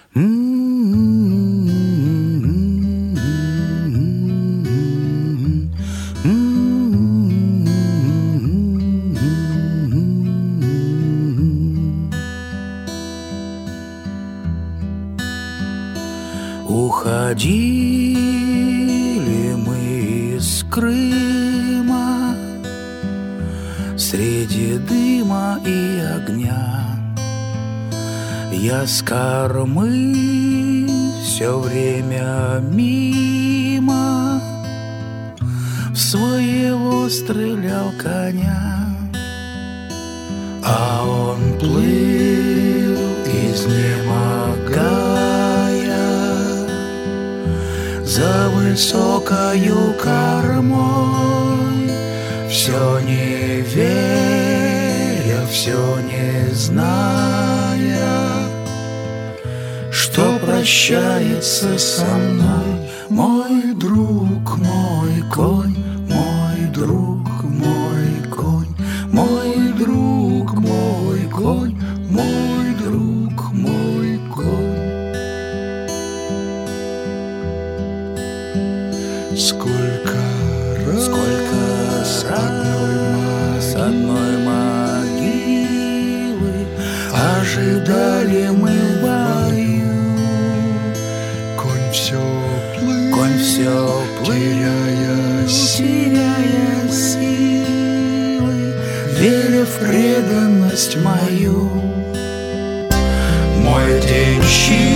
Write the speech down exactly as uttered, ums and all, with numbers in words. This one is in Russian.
Уходили мы из Крыма среди дыма и огня. Я с кормы все время мимо в своего стрелял коня, а он плыл, изнемогая, за высокою кормой, все не веря, все не зная, что прощается со мной мой друг, мой конь, мой друг, мой конь, мой друг, мой конь, мой друг, мой конь. Сколько раз, сколько с одной, с одной могилы ожидали мы в бою. Конь все плыл, конь все плыл, теряя, теряя силы, веря в преданность мою. Мой денщик